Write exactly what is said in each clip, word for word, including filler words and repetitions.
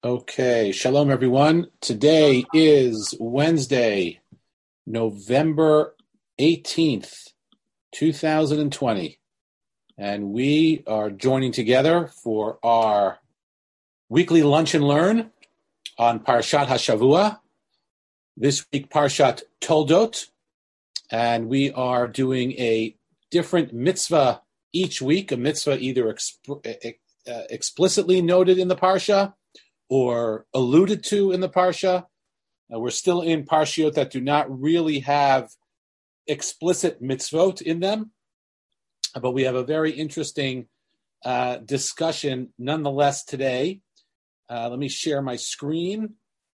Okay, shalom everyone. Today is Wednesday, November eighteenth, two thousand twenty, and we are joining together for our weekly Lunch and Learn on Parshat HaShavua, this week Parshat Toldot, and we are doing a different mitzvah each week, a mitzvah either exp- uh, explicitly noted in the Parsha or alluded to in the Parsha. Uh, we're still in Parshiot that do not really have explicit mitzvot in them, but we have a very interesting uh, discussion nonetheless today. Uh, let me share my screen.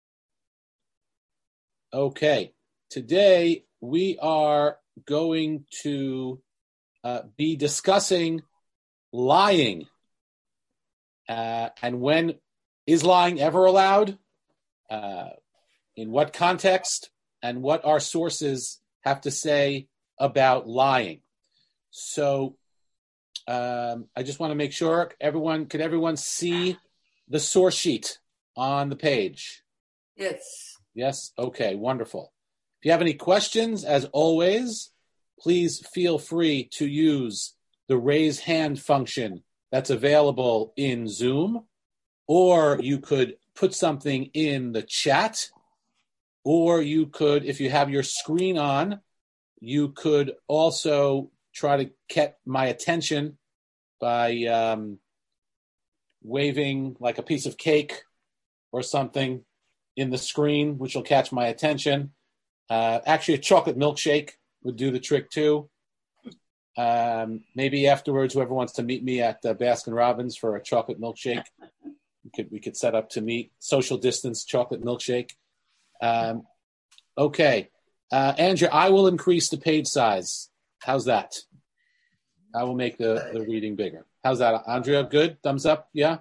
Okay, today we are going to uh, be discussing lying uh, and when is lying ever allowed? Uh, in what context? And what our sources have to say about lying? So um, I just want to make sure everyone, could everyone see the source sheet on the page? Yes. Yes? Okay, wonderful. If you have any questions, as always, please feel free to use the raise hand function that's available in Zoom. Or you could put something in the chat, or you could, if you have your screen on, you could also try to get my attention by um, waving like a piece of cake or something in the screen, which will catch my attention. Uh, actually, a chocolate milkshake would do the trick too. Um, maybe afterwards, whoever wants to meet me at uh, Baskin Robbins for a chocolate milkshake, We could we could set up to meet, social distance, chocolate milkshake. Um, okay. Uh, Andrea, I will increase the page size. How's that? I will make the, the reading bigger. How's that, Andrea? Good? Thumbs up? Yeah?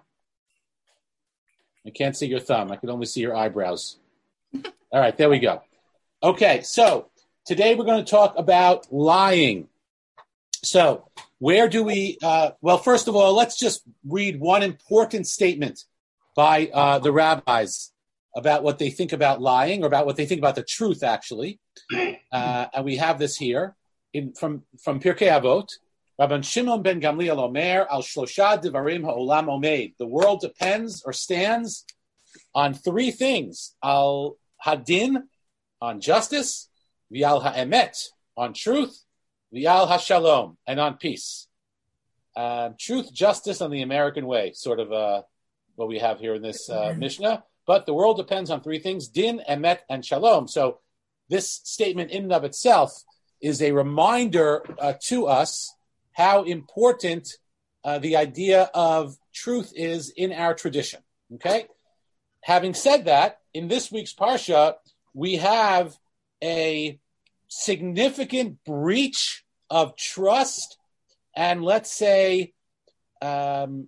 I can't see your thumb. I can only see your eyebrows. All right, there we go. Okay, so today we're going to talk about lying. So where do we, uh, well, first of all, let's just read one important statement by uh, the rabbis about what they think about lying, or about what they think about the truth, actually. Uh, and we have this here in, from, from Pirkei Avot. Rabban Shimon ben Gamliel Omer, al shlosha divarim ha'olam omeid. The world depends or stands on three things. Al hadin, on justice, v'al ha'emet, on truth, v'al ha'shalom, and on peace. Uh, truth, justice, and the American way, sort of uh, what we have here in this uh, Mishnah. But the world depends on three things: din, emet, and shalom. So this statement in and of itself is a reminder uh, to us how important uh, the idea of truth is in our tradition. Okay? Having said that, in this week's Parsha, we have a significant breach of trust, and let's say um,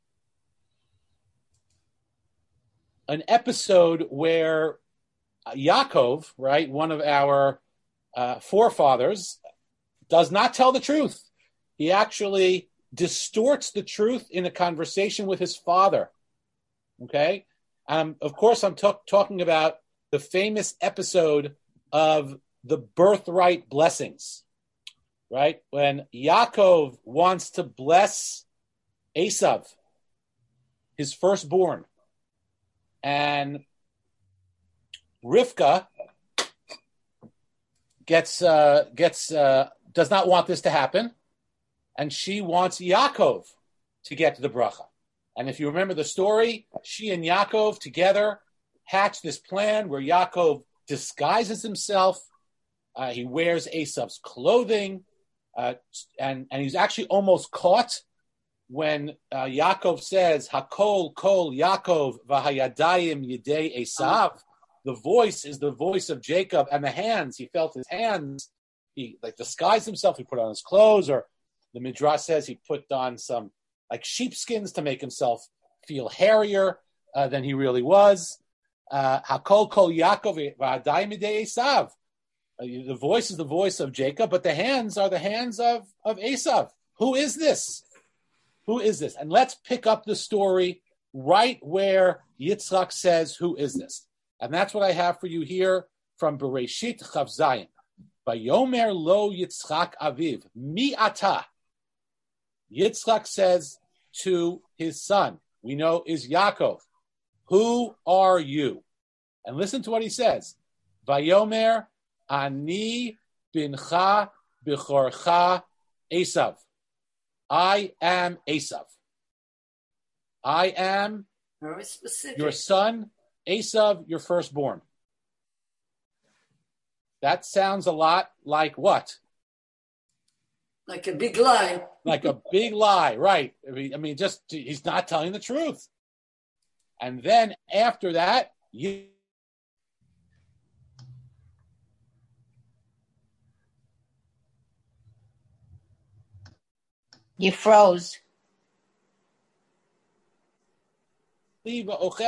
an episode where Yaakov, right, one of our uh, forefathers, does not tell the truth. He actually distorts the truth in a conversation with his father. Okay? Um, of course, I'm t- talking about the famous episode of the birthright blessings. Right? When Yaakov wants to bless Esav, his firstborn, and Rivka gets uh, gets uh, does not want this to happen, and she wants Yaakov to get to the bracha. And if you remember the story, she and Yaakov together hatch this plan where Yaakov disguises himself. Uh, he wears Esav's clothing. Uh, and, and he's actually almost caught when uh, Yaakov says, Hakol kol Yaakov v'hayadayim yidei Esav. The voice is the voice of Jacob, and the hands, he felt his hands. He like disguised himself. He put on his clothes, or the Midrash says he put on some like sheepskins to make himself feel hairier uh, than he really was. Hakol kol Yaakov v'hayadayim yidei Esav. The voice is the voice of Jacob, but the hands are the hands of, of Esav. Who is this? Who is this? And let's pick up the story right where Yitzchak says, who is this? And that's what I have for you here from Bereshit Chav Zayin. Vayomer lo Yitzchak aviv, mi ata. Yitzchak says to his son, we know is Yaakov, who are you? And listen to what he says. Vayomer ani bincha b'chorcha Esav. I am Esav. I am Very specific. Your son, Esav, your firstborn. That sounds a lot like what? Like a big lie. Like a big lie, right. I mean, I mean, just, he's not telling the truth. And then after that, you... You froze. I'm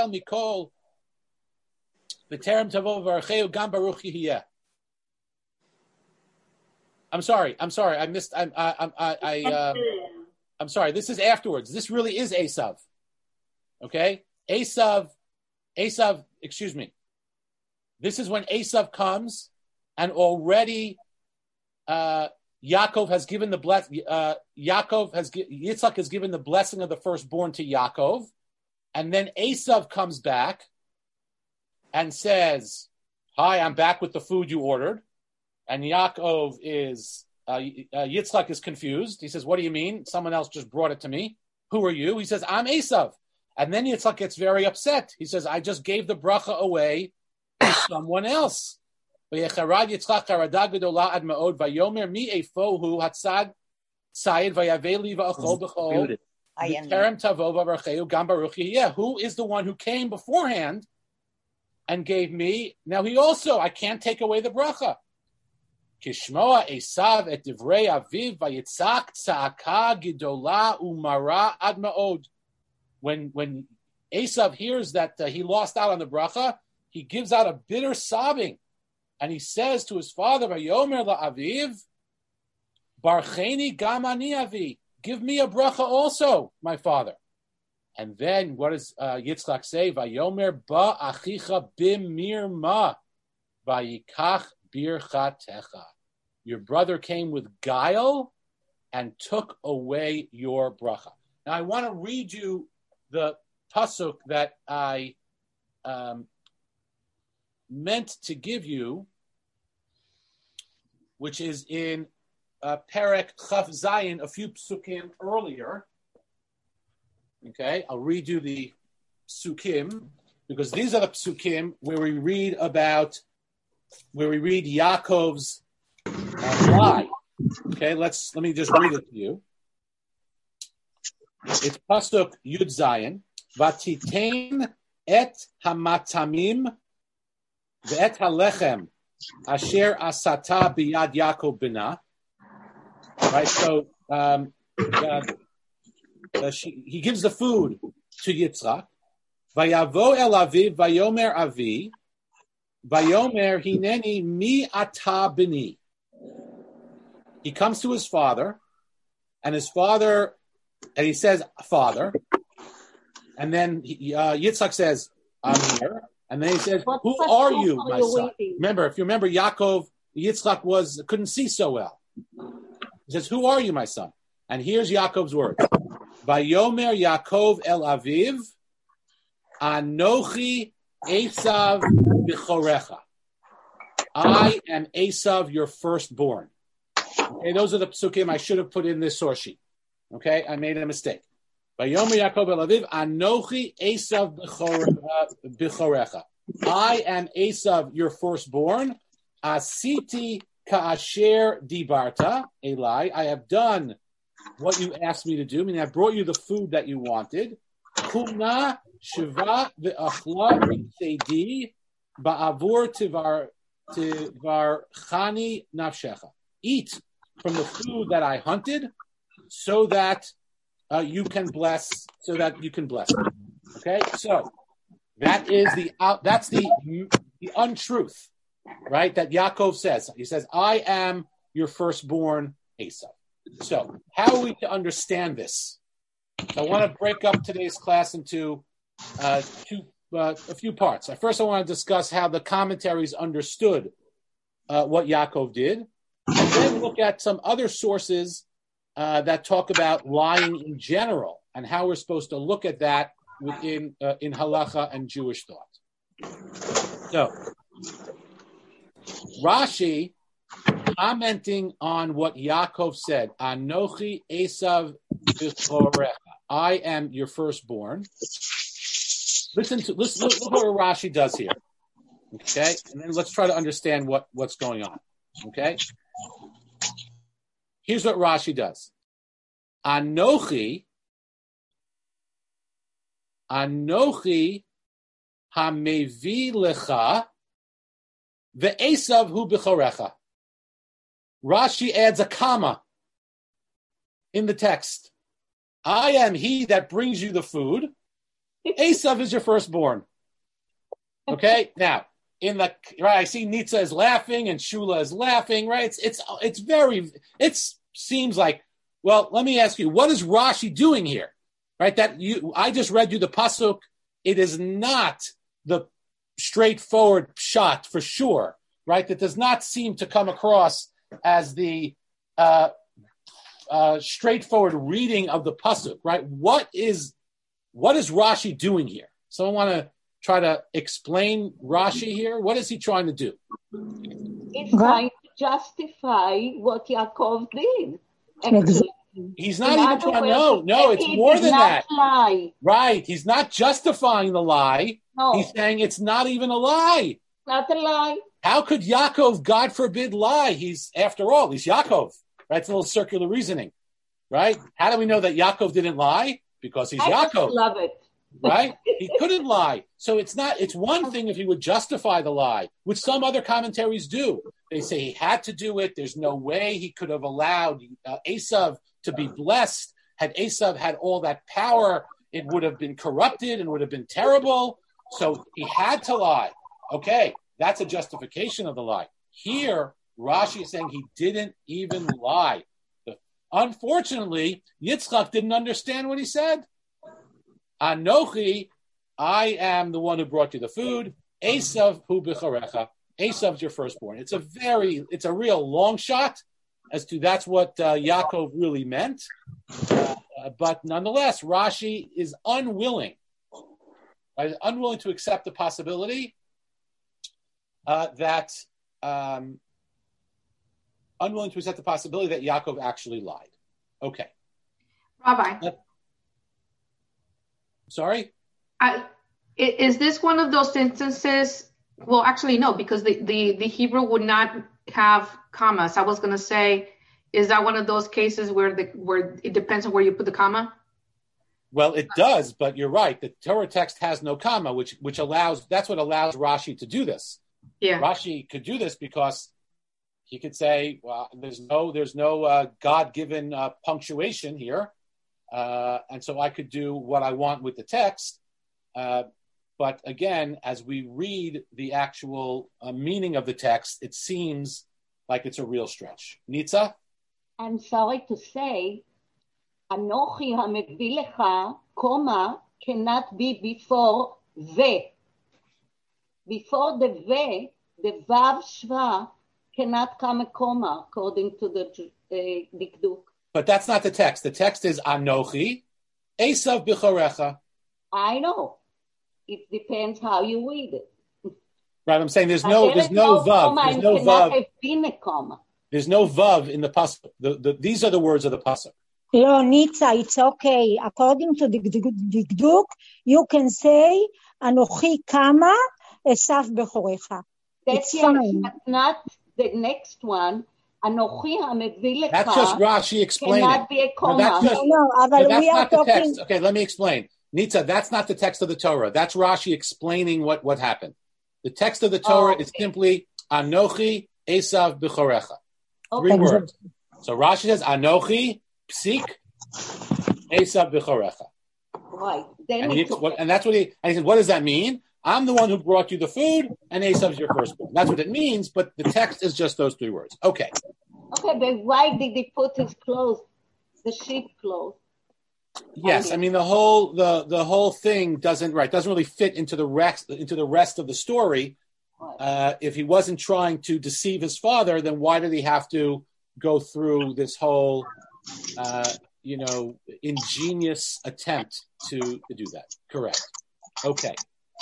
sorry. I'm sorry. I missed. I. I. I. I uh, I'm sorry. This is afterwards. This really is Esav. Okay, Esav. Esav. Excuse me. This is when Esav comes, and already uh, Yaakov has given the bless. Uh, Yaakov has Yitzchak has given the blessing of the firstborn to Yaakov, and then Esav comes back and says, "Hi, I'm back with the food you ordered." And Yaakov is, uh, uh, Yitzchak is confused. He says, what do you mean? Someone else just brought it to me. Who are you? He says, I'm Esav. And then Yitzchak gets very upset. He says, I just gave the bracha away to someone else. Vayecharad Yitzchak harada gedola ad ma'od vayomer mi efohu hatzad sayid vayaveli va'achol b'chol v'terem tavo v'archeu gam baruch yeh. Who is the one who came beforehand and gave me? Now he also, I can't take away the bracha. Kishmoa Esav et divrei aviv vayitzak tza'aka gidola umara ad ma'od. When when Esav hears that uh, he lost out on the bracha, he gives out a bitter sobbing, and he says to his father, "Vayomer la'aviv, barcheni gam ani avi, give me a bracha also, my father." And then what does uh, Yitzchak say? Vayomer ba achicha b'mirma vayikach birchatecha. Your brother came with guile and took away your bracha. Now I want to read you the pasuk that I um, meant to give you, which is in uh, Perek Chaf Zayin, a few psukim earlier. Okay, I'll read you the psukim, because these are the psukim where we read about, where we read Yaakov's uh, lie. Okay, let's, let me just read it to you. It's pasuk Yud Zayin. Vatitein et hamatamim ve'et halechem asher asata biyad Yaakov bina. Right, so um, uh, uh, she, he gives the food to Yitzchak. Vayavo el aviv vayomer avi vayomer hineni mi ata bini. He comes to his father, and his father, and he says, "Father," and then he, uh, Yitzchak says, "I'm here," and then he says, "Who are you, my son?" Remember, if you remember, Yaakov, Yitzchak was couldn't see so well. He says, "Who are you, my son?" And here's Yaakov's words: "Vayomer Yaakov el aviv, Anochi Esav b'chorecha." I am Esav, your firstborn. Okay, those are the psukim I should have put in this source sheet. Okay, I made a mistake. Vayomer Yaakov el aviv, Anochi Esav b'chorecha. I am Esav, your firstborn. Asiti ka'asher dibarta, Eli. I have done what you asked me to do. I mean, I brought you the food that you wanted. Kumna shiva ve'achla seidi ba'avur tivar tivar chani nafshecha. Eat from the food that I hunted, so that uh, you can bless. So that you can bless me. Okay, so that is the uh, that's the the untruth, right? That Yaakov says. He says, "I am your firstborn, Esav." So, how are we to understand this? I want to break up today's class into uh, two, uh, a few parts. First, I want to discuss how the commentaries understood uh, what Yaakov did, and then look at some other sources uh, that talk about lying in general and how we're supposed to look at that within uh, in halacha and Jewish thought. So, Rashi, commenting on what Yaakov said, Anochi Esav B'chorecha, I am your firstborn. Listen to listen. Look, look what Rashi does here. Okay, and then let's try to understand what, what's going on. Okay, here's what Rashi does. Anochi, Anochi hamevi lecha ve'esav hu b'chorecha. Rashi adds a comma in the text. I am he that brings you the food. Esav is your firstborn. Okay, now in the right, I see Nitza is laughing and Shula is laughing. Right, it's it's it's very. It seems like. Well, let me ask you, what is Rashi doing here? Right, that you I just read you the pasuk. It is not the straightforward shot for sure. Right, that does not seem to come across as the uh, uh, straightforward reading of the pasuk. Right, what is what is Rashi doing here? So I want to try to explain Rashi here. What is he trying to do? He's trying to justify what Yaakov did. Actually. He's not even trying to, no, no, it's more than that. Lie. Right. He's not justifying the lie. No. He's saying it's not even a lie. Not a lie. How could Yaakov, God forbid, lie? He's, after all, he's Yaakov. Right? It's a little circular reasoning. Right? How do we know that Yaakov didn't lie? Because he's I Yaakov. Just love it. Right? He couldn't lie. So it's not, it's one thing if he would justify the lie, which some other commentaries do. They say he had to do it. There's no way he could have allowed uh, Esav to be blessed. Had Esav had all that power, it would have been corrupted and would have been terrible. So he had to lie. Okay, that's a justification of the lie. Here, Rashi is saying he didn't even lie. Unfortunately, Yitzchak didn't understand what he said. Anochi, I am the one who brought you the food. Esav hu b'chorecha. Esav's your firstborn. It's a very, it's a real long shot as to that's what uh, Yaakov really meant. Uh, but nonetheless, Rashi is unwilling, right, unwilling to accept the possibility uh, that, um, unwilling to accept the possibility that Yaakov actually lied. Okay. Rabbi. Uh, sorry? I, is this one of those instances? Well, actually, no, because the, the, the Hebrew would not have commas. I was going to say, is that one of those cases where the where it depends on where you put the comma? Well, it does, but you're right. The Torah text has no comma, which which allows, that's what allows Rashi to do this. Yeah. Rashi could do this because he could say, well, there's no there's no uh, God-given uh, punctuation here, uh, and so I could do what I want with the text. Uh, but again, as we read the actual uh, meaning of the text, it seems like it's a real stretch. Nitza? I'm sorry to say, Anochi hamevi lecha, comma, cannot be before ve. Before the ve, the vav shva cannot come a comma, according to the uh, dikduk. But that's not the text. The text is Anochi, Esav b'chorecha. I know. It depends how you read it. Right, I'm saying there's no, there's no vav, there's no vav. There's no vav in the pasuk. The, the, these are the words of the pasuk. No, Nitza, it's okay. According to the dikduk, you can say Anochi kama Esav b'chorecha. That's fine. But not the next one. Anochi hamevi lecha. That's just Rashi explaining. Cannot be a comma. No, that's just, no, no, no, that's we are not the talking... text. Okay, let me explain. Nitza, that's not the text of the Torah. That's Rashi explaining what, what happened. The text of the Torah oh, okay. is simply Anochi Esav b'chorecha. Three okay. words. So Rashi says Anochi psik Esav b'chorecha. Right. Then and, he, what, and that's what he. And he said, "What does that mean? I'm the one who brought you the food, and Esav's your firstborn." That's what it means. But the text is just those three words. Okay. Okay, but why did he put his clothes, the sheep clothes? Yes, I mean the whole the the whole thing doesn't right doesn't really fit into the rest into the rest of the story. Uh, if he wasn't trying to deceive his father, then why did he have to go through this whole, uh, you know, ingenious attempt to, to do that? Correct. Okay.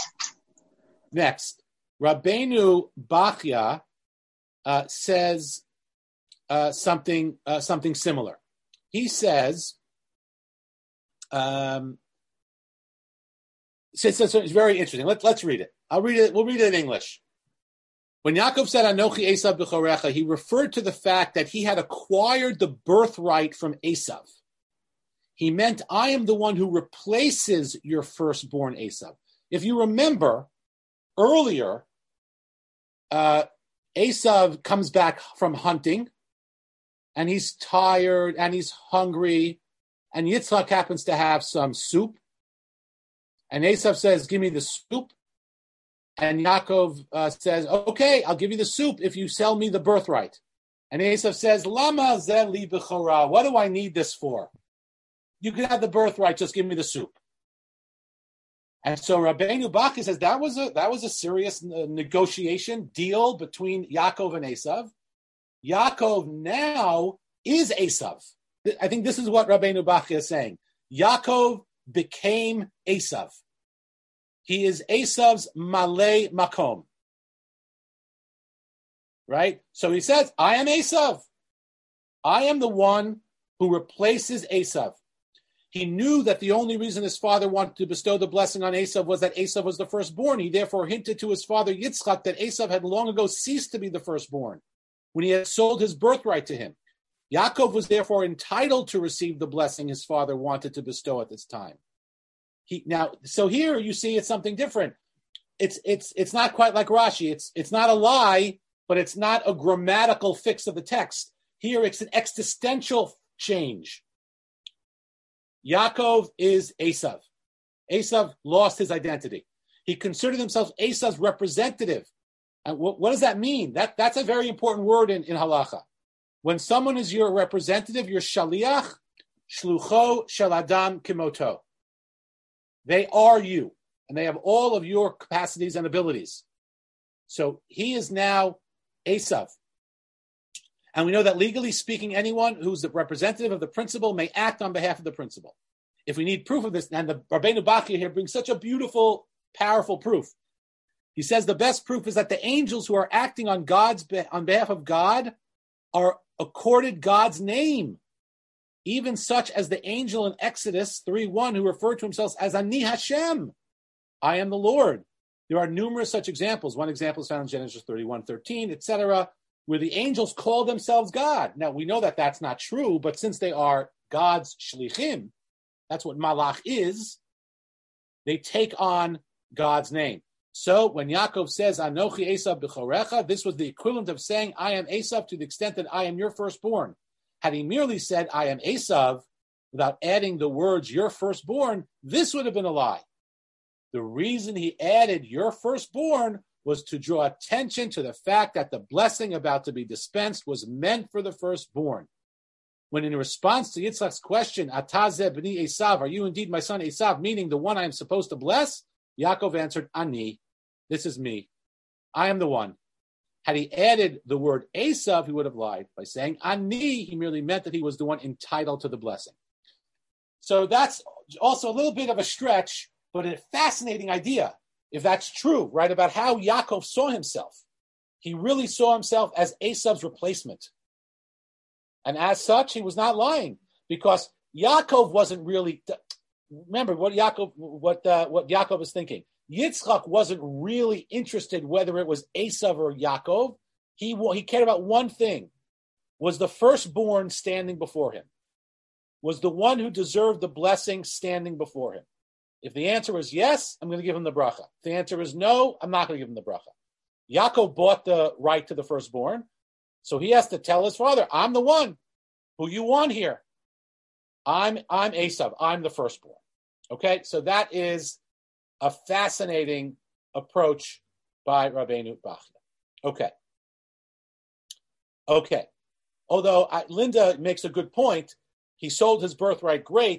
Next, Rabbeinu Bachya uh, says uh, something uh, something similar. He says, um, so, so, so it's very interesting. Let, let's read it. I'll read it. We'll read it in English. When Yaakov said, Anochi Esav b'chorecha, he referred to the fact that he had acquired the birthright from Esav. He meant, I am the one who replaces your firstborn Esav. If you remember, earlier, uh, Esav comes back from hunting, and he's tired, and he's hungry, and Yitzchak happens to have some soup. And Esav says, give me the soup. And Yaakov uh, says, okay, I'll give you the soup if you sell me the birthright. And Esav says, Lama ze li b'chora. What do I need this for? You can have the birthright, just give me the soup. And so Rabbeinu Bachya says that was a that was a serious negotiation deal between Yaakov and Esav. Yaakov now is Esav. I think this is what Rabbeinu Bachya is saying. Yaakov became Esav. He is Esav's malei makom. Right? So he says, I am Esav. I am the one who replaces Esav. He knew that the only reason his father wanted to bestow the blessing on Esav was that Esav was the firstborn. He therefore hinted to his father Yitzchak that Esav had long ago ceased to be the firstborn when he had sold his birthright to him. Yaakov was therefore entitled to receive the blessing his father wanted to bestow at this time. He, now, so here you see it's something different. It's it's it's not quite like Rashi. It's it's not a lie, but it's not a grammatical fix of the text. Here it's an existential change. Yaakov is Esav. Esav lost his identity. He considered himself Esav's representative. And what, what does that mean? That that's a very important word in, in halacha. When someone is your representative, your shaliach, shlucho shel adam kimoto. They are you, and they have all of your capacities and abilities. So he is now Esav. And we know that legally speaking, anyone who's the representative of the principal may act on behalf of the principal. If we need proof of this, and the Rabbeinu Bachya here brings such a beautiful, powerful proof. He says the best proof is that the angels who are acting on God's on behalf of God are accorded God's name. Even such as the angel in Exodus three one who referred to himself as Ani Hashem, I am the Lord. There are numerous such examples. One example is found in Genesis thirty-one thirteen, et cetera, where the angels call themselves God. Now, we know that that's not true, but since they are God's shlichim, that's what malach is, they take on God's name. So when Yaakov says, Anochi Esav b'chorecha, this was the equivalent of saying, I am Esav to the extent that I am your firstborn. Had he merely said, I am Esav, without adding the words, your firstborn, this would have been a lie. The reason he added your firstborn was to draw attention to the fact that the blessing about to be dispensed was meant for the firstborn. When in response to Yitzchak's question, Atazeh b'ni Esav, are you indeed my son Esav, meaning the one I am supposed to bless? Yaakov answered, Ani, this is me. I am the one. Had he added the word Esav, he would have lied. By saying Ani, he merely meant that he was the one entitled to the blessing. So that's also a little bit of a stretch, but a fascinating idea, if that's true, right, about how Yaakov saw himself. He really saw himself as Esav's replacement. And as such, he was not lying, because Yaakov wasn't really, remember what Yaakov, what, uh, what Yaakov was thinking. Yitzchak wasn't really interested whether it was Esav or Yaakov. He, he cared about one thing. Was the firstborn standing before him? Was the one who deserved the blessing standing before him? If the answer is yes, I'm going to give him the bracha. If the answer is no, I'm not going to give him the bracha. Yaakov bought the right to the firstborn, so he has to tell his father, I'm the one who you want here. I'm, I'm Esav. I'm the firstborn. Okay, so that is a fascinating approach by Rabbeinu Bachya. Okay. Okay. Although I, Linda makes a good point, he sold his birthright, great,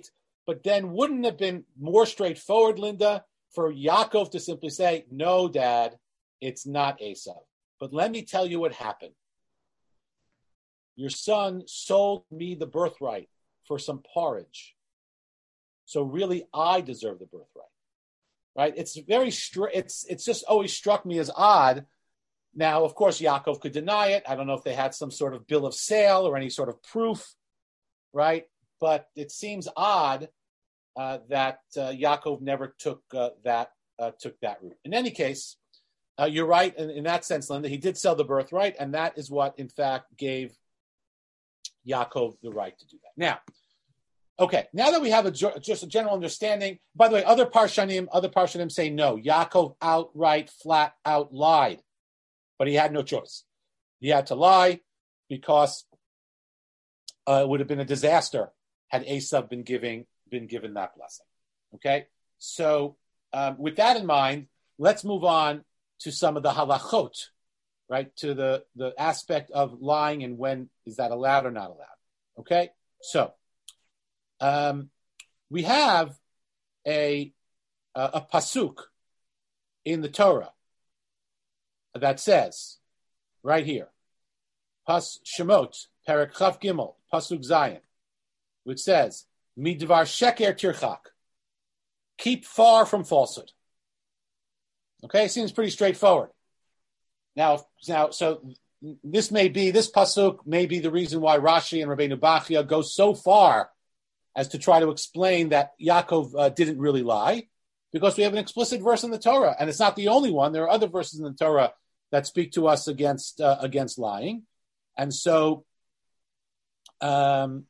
But then wouldn't it have been more straightforward, Linda, for Yaakov to simply say, no, Dad, it's not Esav. But let me tell you what happened. Your son sold me the birthright for some porridge. So really, I deserve the birthright. Right? It's very str- it's it's just always struck me as odd. Now, of course, Yaakov could deny it. I don't know if they had some sort of bill of sale or any sort of proof, right? But it seems odd uh, that uh, Yaakov never took uh, that uh, took that route. In any case, uh, you're right in, in that sense, Linda. He did sell the birthright, and that is what, in fact, gave Yaakov the right to do that. Now, okay, now that we have a, just a general understanding, by the way, other Parshanim, other Parshanim say no. Yaakov outright, flat out lied, but he had no choice. He had to lie because uh, it would have been a disaster had Esav been giving been given that blessing. Okay, so um, with that in mind, let's move on to some of the halachot, right? To the the aspect of lying and when is that allowed or not allowed. Okay, so. Um, we have a, a a pasuk in the Torah that says, right here, Pas Shemot, Perek Chav Gimel, Pasuk Zayin, which says, Midvar Sheker Tirchak, keep far from falsehood. Okay, seems pretty straightforward. Now, now, so this may be, this pasuk may be the reason why Rashi and Rabbeinu Bachya go so far as to try to explain that Yaakov uh, didn't really lie, because we have an explicit verse in the Torah, and it's not the only one. There are other verses in the Torah that speak to us against uh, against lying, and so, um,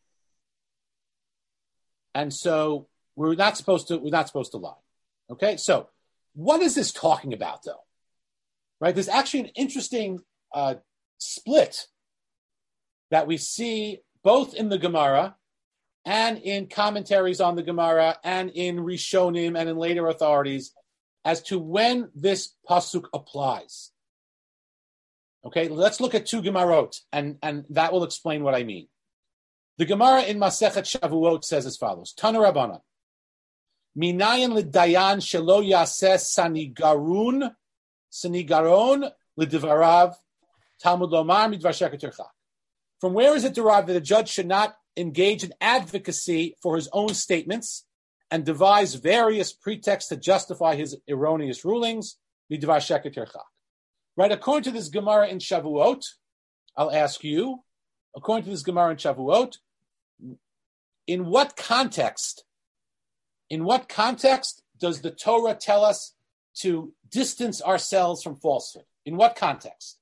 and so we're not supposed to we're not supposed to lie. Okay, so what is this talking about, though? Right? There's actually an interesting uh, split that we see both in the Gemara and in commentaries on the Gemara, and in Rishonim, and in later authorities, as to when this pasuk applies. Okay, let's look at two Gemarot, and, and that will explain what I mean. The Gemara in Masechet Shavuot says as follows: Tana Rabbana, Minayin l'dayan shelo yaseh sanigarun, sanigaron l'divarav, Talmud lomar midvar sheker tirchak. From where is it derived that a judge should not engage in advocacy for his own statements and devise various pretexts to justify his erroneous rulings? Midvar sheker tirchak. Right, according to this Gemara in Shavuot, I'll ask you, according to this Gemara in Shavuot, in what context, in what context does the Torah tell us to distance ourselves from falsehood? In what context?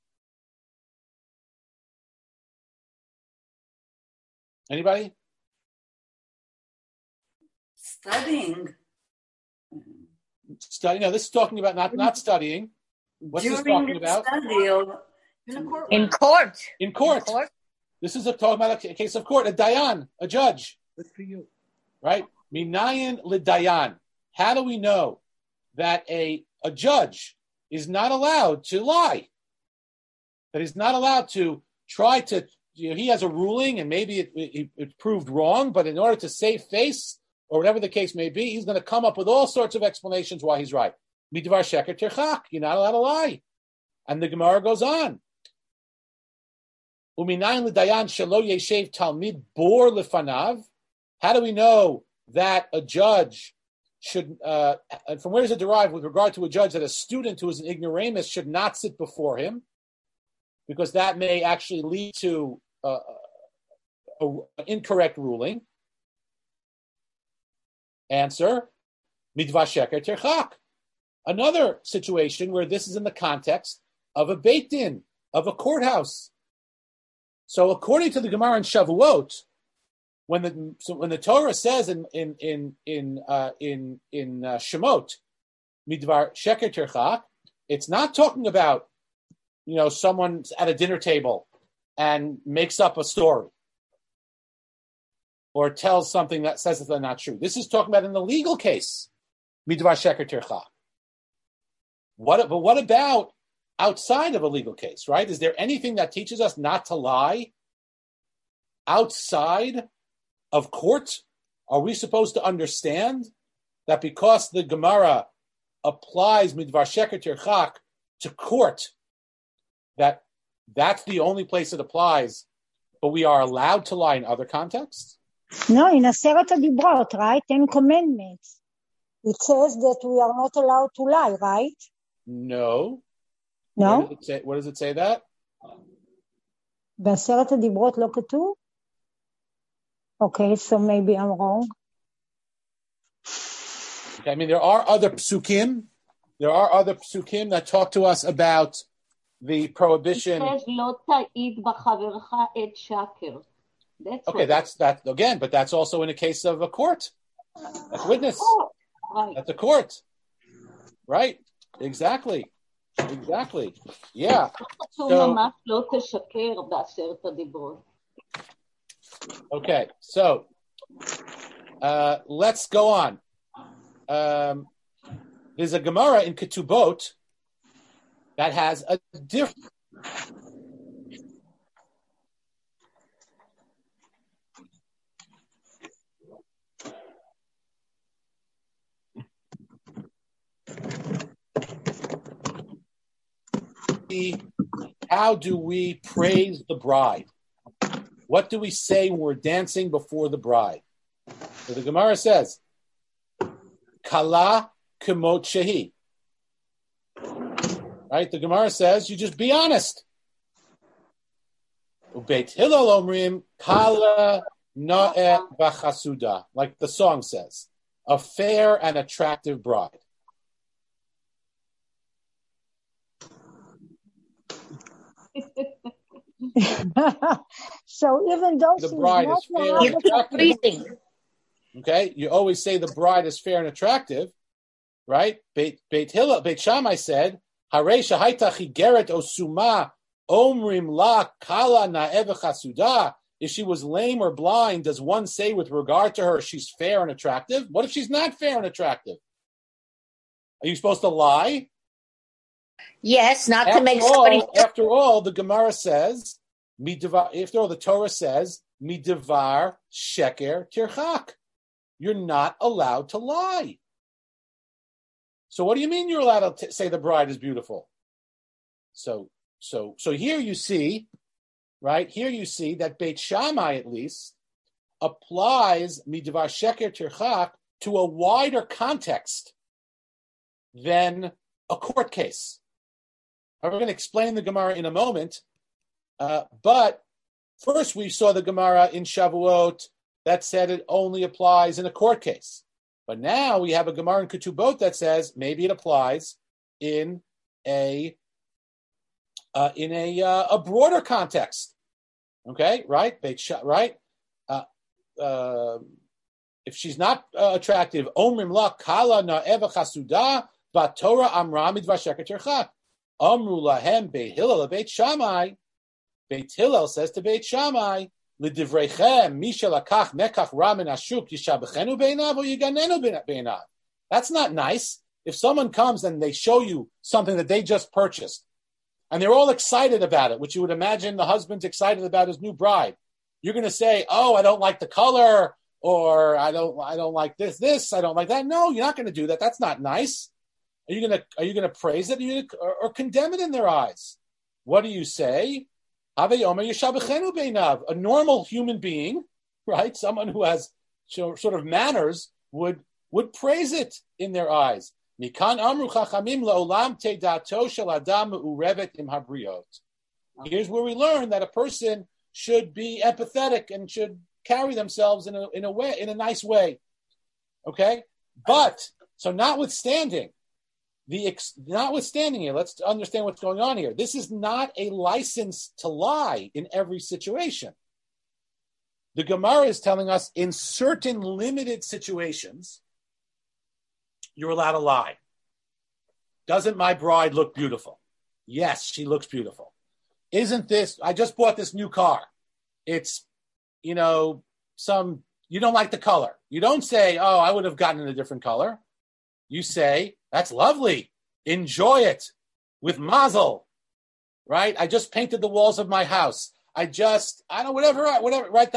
Anybody? Studying. Studying. No, this is talking about not, not studying. What's During this talking the about? study of, In court. In court. In court. This is a, talking about a case of court, a dayan, a judge. Good for you. Right? Minayin l'dayan. How do we know that a, a judge is not allowed to lie? That he's not allowed to try to, you know, he has a ruling and maybe it, it, it proved wrong, but in order to save face or whatever the case may be, he's going to come up with all sorts of explanations why he's right. Midvar sheker tirchak. You're not allowed to lie. And the Gemara goes on. Uminayin l'dayan shelo yeshev talmid bor lefanav. How do we know that a judge should, uh, and from where does it derive with regard to a judge that a student who is an ignoramus should not sit before him? Because that may actually lead to uh, an incorrect ruling. Answer, midvar sheker tirchak. Another situation where this is in the context of a beit din, of a courthouse. So according to the Gemara in Shavuot, when the so when the Torah says in in in in uh, in in uh, Shemot, midvar sheker tirchak, it's not talking about, you know, someone's at a dinner table and makes up a story or tells something that says it's not true. This is talking about in the legal case, midvar sheker tirchak. What, but what about outside of a legal case, right? Is there anything that teaches us not to lie outside of court? are we supposed to understand that because the Gemara applies midvar sheker tirchak to court, that that's the only place it applies, but we are allowed to lie in other contexts? No, in Aseret HaDibrot, right? Ten Commandments. It says that we are not allowed to lie, right? No. No? Where does it say, where does it say that? בעשרת הדיברות לא כתוב? Okay, so maybe I'm wrong. Okay, I mean, there are other psukim. There are other psukim that talk to us about the prohibition. It says, לא תעיד בחברך את שקר. That's okay, that's that again, but that's also in a case of a court. That's witness. Court. Right. That's a court. Right? Exactly. Exactly. Yeah. So, okay, so uh, let's go on. Um, there's a Gemara in Ketubot that has a different. How do we praise the bride? What do we say when we're dancing before the bride? So the Gemara says, Kala kemot shehi. Right? The Gemara says, you just be honest. Ubeit Hillel omrim Kala na'eh b'chasuda, like the song says, a fair and attractive bride. So even though the she's bride not is fair and attractive, okay, you always say the bride is fair and attractive, right? Beit Beit Hillel, Beit Shammai said, "Harei shahaita chigeret osuma omrim la kala na'eh v'chasuda." If she was lame or blind, does one say with regard to her she's fair and attractive? What if she's not fair and attractive? Are you supposed to lie? Yes, not after to make all, somebody. After all, the Gemara says, "Midavar." After all, the Torah says, "Midavar sheker tirchak." You're not allowed to lie. So, what do you mean you're allowed to t- say the bride is beautiful? So, so, so here you see, right? Here you see that Beit Shammai, at least, applies midavar sheker tirchak to a wider context than a court case. We're going to explain the Gemara in a moment, uh, but first we saw the Gemara in Shavuot that said it only applies in a court case. But now we have a Gemara in Ketubot that says maybe it applies in a uh, in a uh, a broader context. Okay, right? Right? Uh, uh, if she's not uh, attractive, Omrim la kala na'eva chasuda v'Torah amra midvar sheker tirchak. Amru lahem Beit Hillel Beit Shammai. Beit Hillel says to Beit Shammai, "L'divreichem misha lakach mekach ra min hashuk yishabechenu beinav or yiganenu beinav." That's not nice. If someone comes and they show you something that they just purchased, and they're all excited about it, which you would imagine the husband's excited about his new bride, you're going to say, "Oh, I don't like the color," or "I don't, I don't like this, this, I don't like that." No, you're not going to do that. That's not nice. Are you going to are you going to praise it or, you, or, or condemn it in their eyes? What do you say? A normal human being, right? Someone who has sort of manners would would praise it in their eyes. Here's where we learn that a person should be empathetic and should carry themselves in a in a way in a nice way. Okay, but so notwithstanding. The ex, notwithstanding it, let's understand what's going on here. This is not a license to lie in every situation. The Gemara is telling us in certain limited situations, you're allowed to lie. Doesn't my bride look beautiful? Yes, she looks beautiful. Isn't this, I just bought this new car. It's, you know, some, you don't like the color. You don't say, oh, I would have gotten a different color. You say, that's lovely. Enjoy it with mazel, right? I just painted the walls of my house. I just, I don't know, whatever, whatever, right? That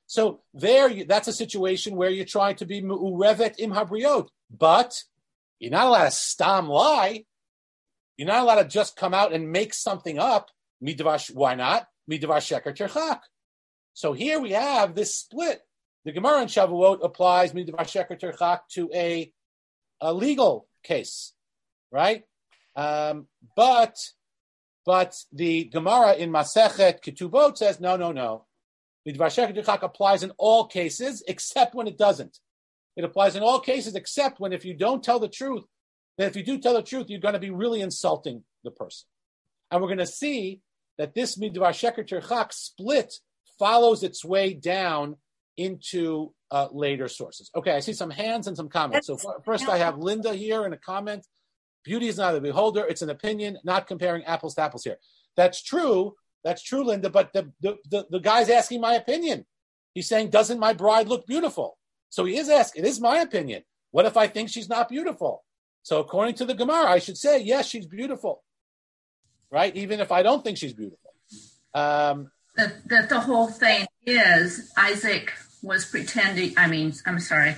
So there, you, that's a situation where you're trying to be mu'urevet im habriot, but you're not allowed to stam lie. You're not allowed to just come out and make something up. Midvar, why not? Midvar sheker tirchak. So here we have this split. The Gemara in Shavuot applies midvar sheker tirchak to a, a legal case, right? Um, but but the Gemara in Masechet Ketubot says no, no, no. Midvar sheker tirchak applies in all cases except when it doesn't. It applies in all cases except when if you don't tell the truth, then if you do tell the truth, you're going to be really insulting the person. And we're going to see that this midvar sheker tirchak split follows its way down into uh, later sources. Okay, I see some hands and some comments. So first I have Linda here in a comment. Beauty is not a beholder, it's an opinion, not comparing apples to apples here. That's true, that's true, Linda, but the, the, the, the guy's asking my opinion. He's saying, doesn't my bride look beautiful? So he is asking, it is my opinion. What if I think she's not beautiful? So according to the Gemara, I should say, yes, she's beautiful, right? Even if I don't think she's beautiful. Um, that, that the whole thing is Isaac was pretending, I mean, I'm sorry,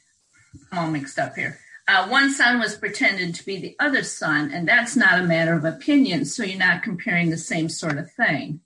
I'm all mixed up here. Uh, one son was pretending to be the other son, and that's not a matter of opinion, so you're not comparing the same sort of thing.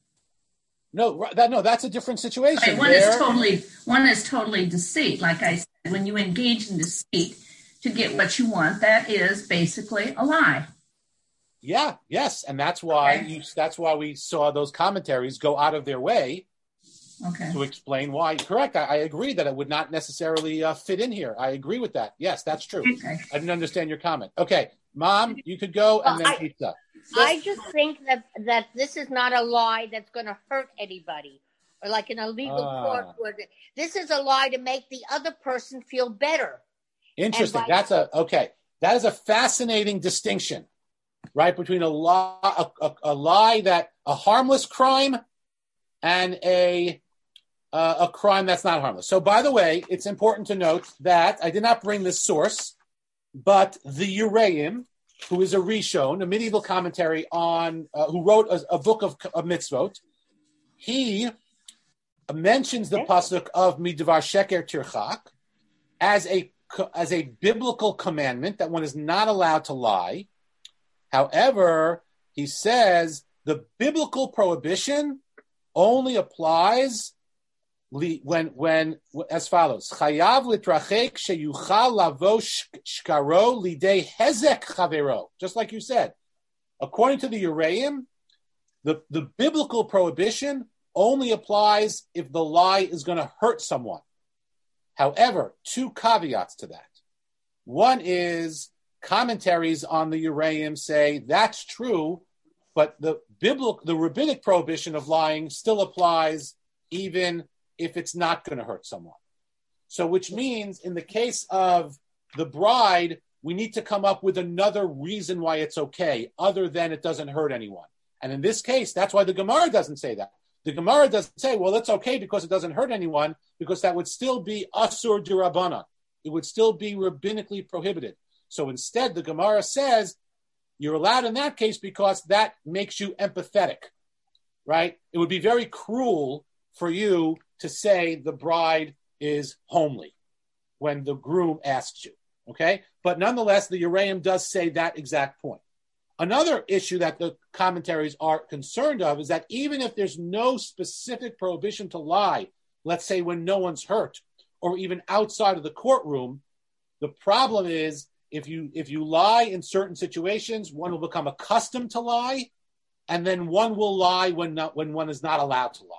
No, that, no, that's a different situation. Right, one there. is totally, one is totally deceit. Like I said, when you engage in deceit to get what you want, that is basically a lie. Yeah, yes, and that's why Okay. you, that's why we saw those commentaries go out of their way Okay. to explain why. Correct. I, I agree that it would not necessarily uh, fit in here. I agree with that. Yes, that's true. Okay. I didn't understand your comment. Okay, Mom, you could go, and Well, then I- pizza. I just think that, that this is not a lie that's going to hurt anybody, or like in a legal Ah. court. Where the, this is a lie to make the other person feel better. Interesting. And by- That's a okay. That is a fascinating distinction, right, between a lie, a, a, a lie that a harmless crime, and a uh, a crime that's not harmless. So, by the way, it's important to note that I did not bring this source, but the Ureim, who is a Rishon, a medieval commentary on, uh, who wrote a, a book of, of mitzvot, he mentions the pasuk of midvar sheker tirchak as a as a biblical commandment that one is not allowed to lie. However, he says the biblical prohibition only applies when when as follows: Chayav litrachek sheyuchal lavo shkaro lidei hezek chavero. Just like you said, according to the Ureim, the the biblical prohibition only applies if the lie is going to hurt someone. However, two caveats to that. One is commentaries on the Ureim say that's true, but the biblical, the rabbinic prohibition of lying still applies even if it's not going to hurt someone. So which means in the case of the bride, we need to come up with another reason why it's okay, other than it doesn't hurt anyone. And in this case, that's why the Gemara doesn't say that. The Gemara doesn't say, well, it's okay because it doesn't hurt anyone, because that would still be asur d'Rabbanan. It would still be rabbinically prohibited. So instead, the Gemara says, you're allowed in that case because that makes you empathetic, right? It would be very cruel for you to say the bride is homely when the groom asks you, okay? But nonetheless, the Ureim does say that exact point. Another issue that the commentaries are concerned of is that even if there's no specific prohibition to lie, let's say when no one's hurt, or even outside of the courtroom, the problem is if you if you lie in certain situations, one will become accustomed to lie, and then one will lie when not when one is not allowed to lie.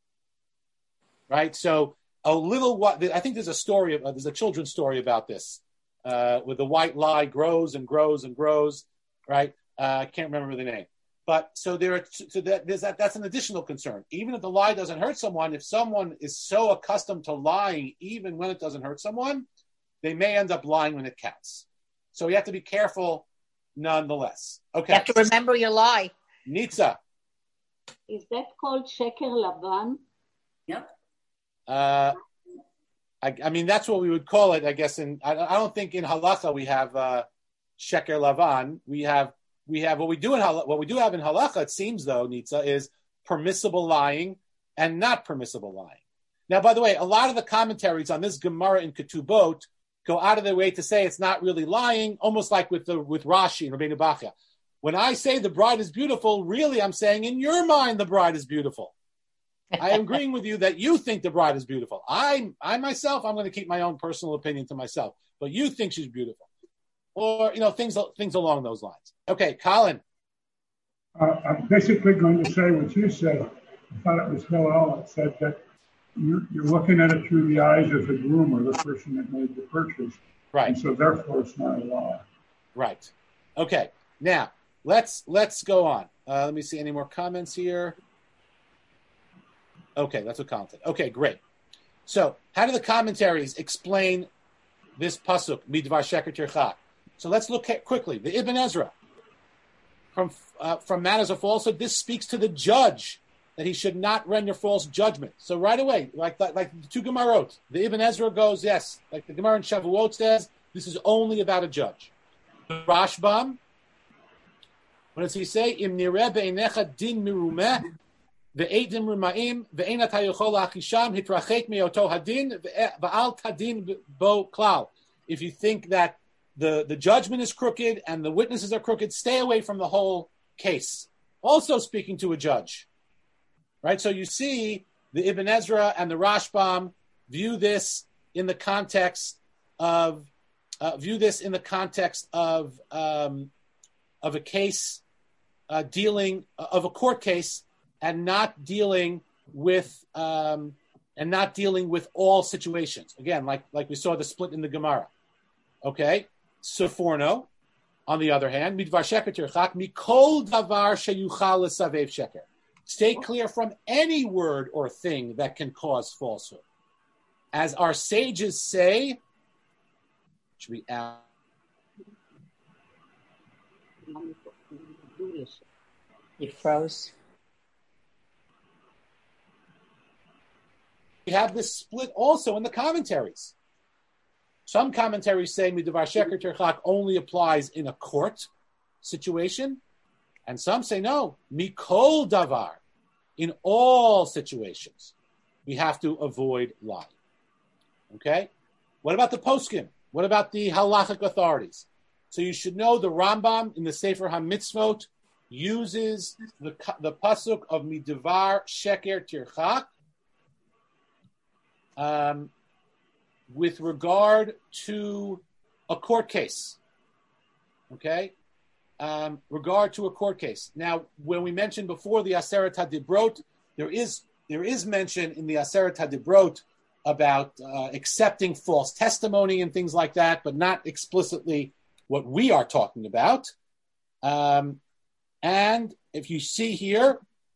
Right? So a little what I think there's a story of, there's a children's story about this, uh, where the white lie grows and grows and grows. Right? Uh, I can't remember the name, but so there are so that there's that that's an additional concern. Even if the lie doesn't hurt someone, if someone is so accustomed to lying, even when it doesn't hurt someone, they may end up lying when it counts. So you have to be careful, nonetheless. Okay. You have to remember your lie. Nitza. Is that called sheker lavan? Yep. Uh, I, I mean, that's what we would call it, I guess. In I, I don't think in halacha we have uh, sheker lavan. We have we have what we do in halacha, what we do have in halacha. It seems though, Nitza, is permissible lying and not permissible lying. Now, by the way, a lot of the commentaries on this Gemara in Ketubot go out of their way to say it's not really lying, almost like with the with Rashi and Rabbeinu Bachya. When I say the bride is beautiful, really I'm saying in your mind the bride is beautiful. I am agreeing with you that you think the bride is beautiful. I, I myself, I'm going to keep my own personal opinion to myself, but you think she's beautiful, or you know things things along those lines. Okay, Colin. Uh, I'm basically going to say what you said. I thought it was Hillel that said that you're, you're looking at it through the eyes of the groom or the person that made the purchase, right? And so therefore, it's not a lie. Right. Okay. Now let's let's go on. Uh, let me see any more comments here. Okay, that's what Colin said. Okay, great. So, how do the commentaries explain this pasuk, midvar sheker tirchak? So let's look at quickly. The Ibn Ezra, from uh, from matters of falsehood, this speaks to the judge that he should not render false judgment. So right away, like like, like the two Gemarot, the Ibn Ezra goes, yes, like the Gemara in Shavuot says, this is only about a judge. The Rashbam, what does he say? Im nireh be'einecha din mirumeh, ve'edim rumaim, ve'ena tayochol achisham, hitrachek me'oto hadin, ve'al tadin bo klal. If you think that the, the judgment is crooked and the witnesses are crooked, stay away from the whole case. Also speaking to a judge. Right? So you see the Ibn Ezra and the Rashbam view this in the context of uh, view this in the context of um, of a case uh, dealing of a court case and not dealing with um, and not dealing with all situations. Again, like like we saw the split in the Gemara. Okay, Seforno, on the other hand, midvar sheker tirchak mikol davar sheyuchal lesavev sheker. Stay clear from any word or thing that can cause falsehood. As our sages say, should we add? You froze. We have this split also in the commentaries. Some commentaries say midvar sheker tirchak only applies in a court situation. And some say, no, mikol davar, in all situations, we have to avoid lying. Okay? What about the poskim? What about the halachic authorities? So you should know the Rambam in the Sefer HaMitzvot uses the, the pasuk of midvar sheker tirchak um, with regard to a court case. Okay? Um, regard to a court case. Now, when we mentioned before the Aseret HaDibrot, there is there is mention in the Aseret HaDibrot about uh, accepting false testimony and things like that, but not explicitly what we are talking about. Um, and if you see here,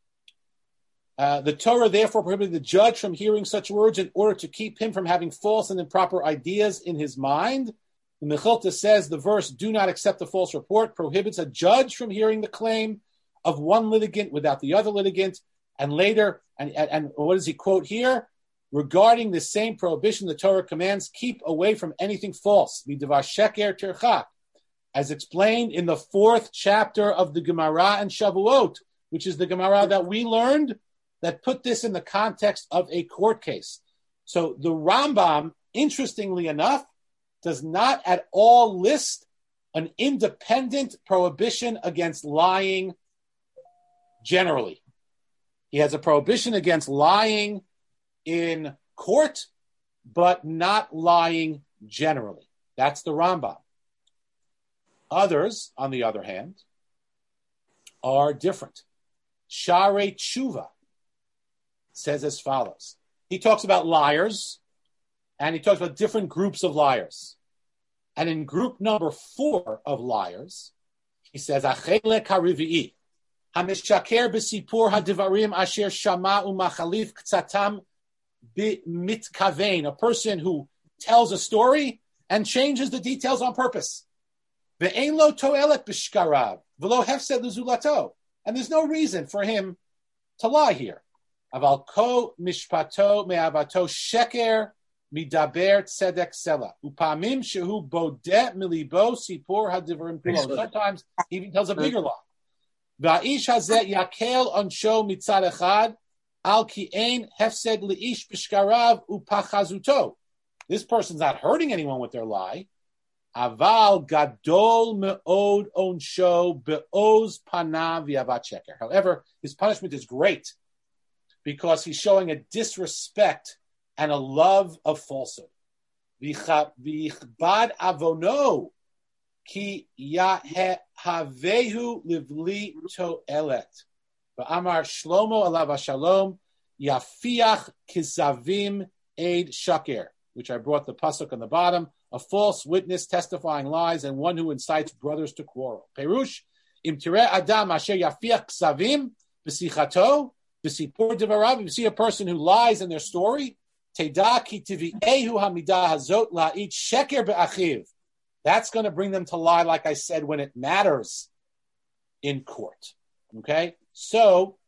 uh, the Torah therefore prohibited the judge from hearing such words in order to keep him from having false and improper ideas in his mind. The Mechilta says the verse, do not accept a false report, prohibits a judge from hearing the claim of one litigant without the other litigant. And later, and, and, and what does he quote here? Regarding the same prohibition, the Torah commands, keep away from anything false. Midvar sheker tirchak, as explained in the fourth chapter of the Gemara and Shavuot, which is the Gemara that we learned that put this in the context of a court case. So the Rambam, interestingly enough, does not at all list an independent prohibition against lying generally. He has a prohibition against lying in court, but not lying generally. That's the Rambam. Others, on the other hand, are different. Sharei Tshuva says as follows. He talks about liars, and he talks about different groups of liars. And in group number four of liars, he says, Achelek harivi'i, hameshaker b'sipur hadivarim asher shama umachalif k'tzatam b'mitkavein, a person who tells a story and changes the details on purpose. Ve'ein lo to'elet b'shkarav, v'lo hefsed l'zulato. And there's no reason for him to lie here. Aval ko mishpato me'avato sheker, midaber tzedek sela. Upamim shehu bodeh milibo sipur hadivarim kulo. Sometimes he even tells a bigger lie. Va'ish hazeh yakel ansho mitzad echad, Al ki ein hefsed leish b'shkarav upachazuto. This person's not hurting anyone with their lie. Aval gadol me'od onsho be'oz panav v'avat sheker. However, his punishment is great because he's showing a disrespect and a love of falsehood. V'chbad avono ki yahavehu livli to'elet. V'amar Shlomo alav shalom yafiach kizavim eid shaker, which I brought the pasuk on the bottom, a false witness testifying lies and one who incites brothers to quarrel. Perush, im tireh adam asher yafiach ksavim b'sichato b'sipur devarav. If you see a person who lies in their story, teda ki tivi'ehu hamidah hazot la'it sheker be'achiv. That's going to bring them to lie, like I said, when it matters in court. Okay? So,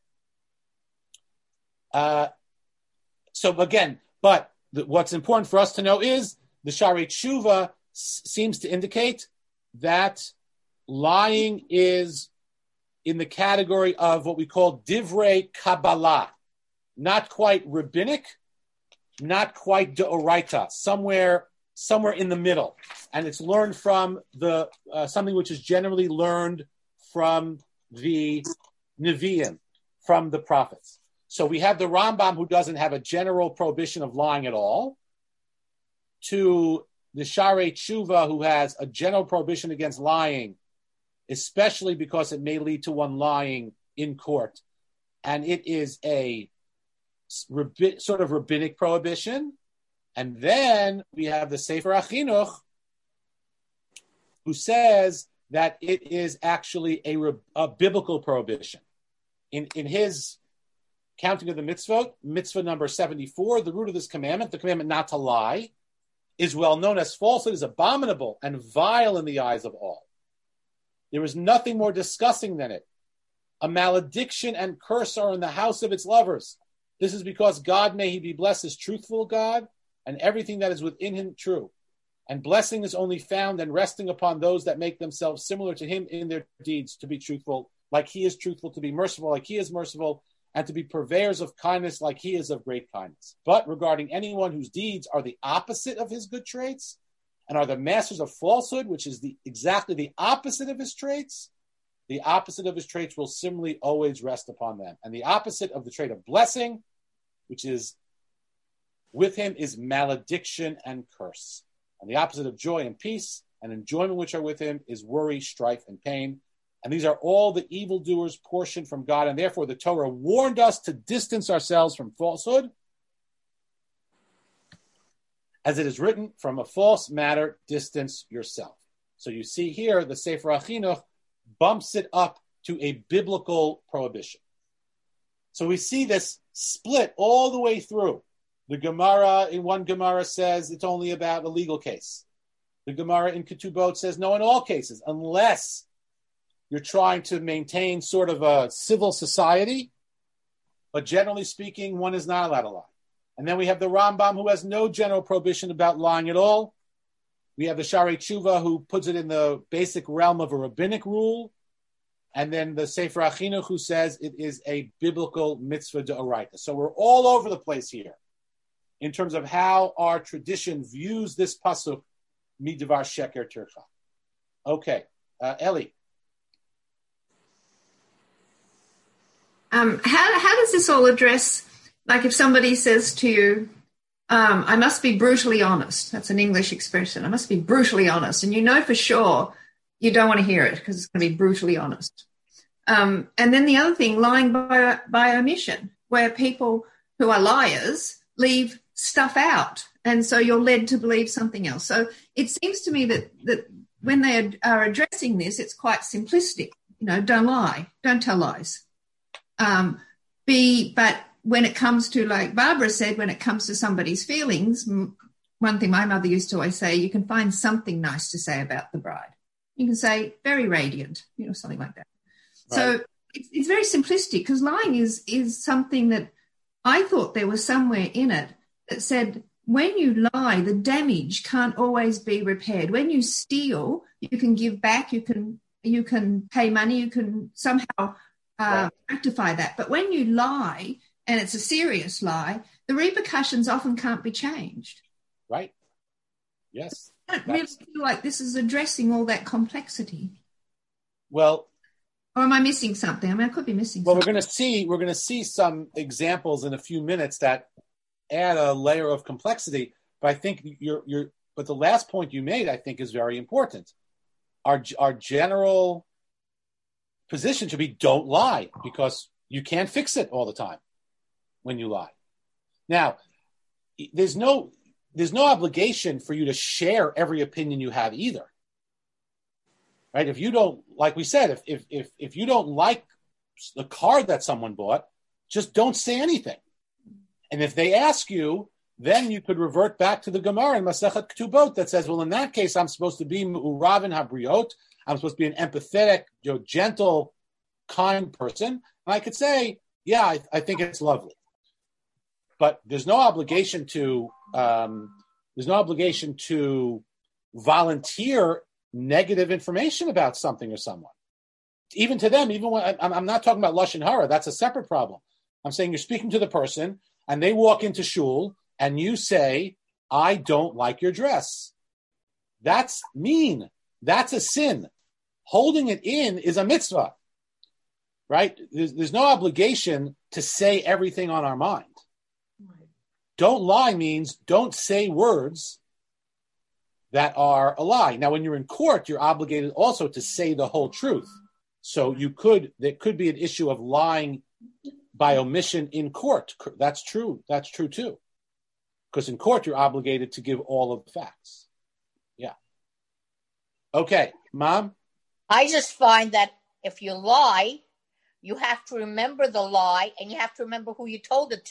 uh, so again, but the, what's important for us to know is the Sharei Tshuva s- seems to indicate that lying is in the category of what we call divrei Kabbalah, not quite rabbinic, not quite deoraita, somewhere somewhere in the middle, and it's learned from the uh, something which is generally learned from the Nevi'im, from the prophets. So we have the Rambam, who doesn't have a general prohibition of lying at all, to the Sharei Tshuva, who has a general prohibition against lying, especially because it may lead to one lying in court, and it is a rabbi- sort of rabbinic prohibition. And then we have the Sefer HaChinuch, who says that it is actually a, a biblical prohibition. In, in his counting of the mitzvot, mitzvah number seventy-four, the root of this commandment, the commandment not to lie, is well known as falsehood is abominable and vile in the eyes of all. There is nothing more disgusting than it. A malediction and curse are in the house of its lovers. This is because God, may he be blessed, is truthful God, and everything that is within him true. And blessing is only found and resting upon those that make themselves similar to him in their deeds, to be truthful like he is truthful, to be merciful like he is merciful, and to be purveyors of kindness like he is of great kindness. But regarding anyone whose deeds are the opposite of his good traits, and are the masters of falsehood, which is the exactly the opposite of his traits, the opposite of his traits will similarly always rest upon them. And the opposite of the trait of blessing, which is with him, is malediction and curse. And the opposite of joy and peace and enjoyment which are with him is worry, strife, and pain. And these are all the evildoers' portion from God. And therefore the Torah warned us to distance ourselves from falsehood. As it is written, from a false matter, distance yourself. So you see here, the Sefer HaChinuch bumps it up to a biblical prohibition. So we see this split all the way through. The Gemara, in one Gemara, says it's only about a legal case. The Gemara in Ketubot says no in all cases, unless you're trying to maintain sort of a civil society. But generally speaking, one is not allowed to lie. And then we have the Rambam, who has no general prohibition about lying at all. We have the Sharei Tshuva, who puts it in the basic realm of a rabbinic rule. And then the Sefer HaChinuch, who says it is a biblical mitzvah d'oraita. So we're all over the place here in terms of how our tradition views this pasuk, midvar sheker tircha. Okay, uh, Ellie. Um, how how does this all address, like if somebody says to you, um, I must be brutally honest. That's an English expression. I must be brutally honest. And you know for sure you don't want to hear it because it's going to be brutally honest. Um, and then the other thing, lying by, by omission, where people who are liars leave stuff out. And so you're led to believe something else. So it seems to me that, that when they are addressing this, it's quite simplistic. You know, don't lie, don't tell lies. Um, be, but when it comes to, like Barbara said, when it comes to somebody's feelings, one thing my mother used to always say, you can find something nice to say about the bride. You can say very radiant, you know, something like that. Right. So it's, it's very simplistic because lying is is something that I thought there was somewhere in it that said when you lie, the damage can't always be repaired. When you steal, you can give back, you can you can pay money, you can somehow uh, right. rectify that. But when you lie and it's a serious lie, the repercussions often can't be changed. Right. Yes. I don't really feel like this is addressing all that complexity. Well, or am I missing something? I mean, I could be missing well, something. we're going to see, we're going to see some examples in a few minutes that add a layer of complexity. But I think you're, you're, but the last point you made, I think, is very important. Our, our general position should be don't lie, because you can't fix it all the time when you lie. Now, there's no, there's no obligation for you to share every opinion you have either. Right? If you don't, like we said, if, if, if, if you don't like the car that someone bought, just don't say anything. And if they ask you, then you could revert back to the Gemara in Masechet Ketubot that says, well, in that case, I'm supposed to be Uravin Habriot. I'm supposed to be an empathetic, you know, gentle, kind person. And I could say, yeah, I, I think it's lovely. But there's no obligation to, um, there's no obligation to volunteer negative information about something or someone. Even to them, even when I'm, I'm not talking about Lashon Hara, that's a separate problem. I'm saying you're speaking to the person and they walk into shul and you say, I don't like your dress. That's mean. That's a sin. Holding it in is a mitzvah, right? There's, there's no obligation to say everything on our mind. Right. Don't lie means don't say words that are a lie. Now, when you're in court, you're obligated also to say the whole truth. So you could, there could be an issue of lying by omission in court. That's true. That's true too. Because in court, you're obligated to give all of the facts. Yeah. Okay, Mom? I just find that if you lie, you have to remember the lie and you have to remember who you told it to.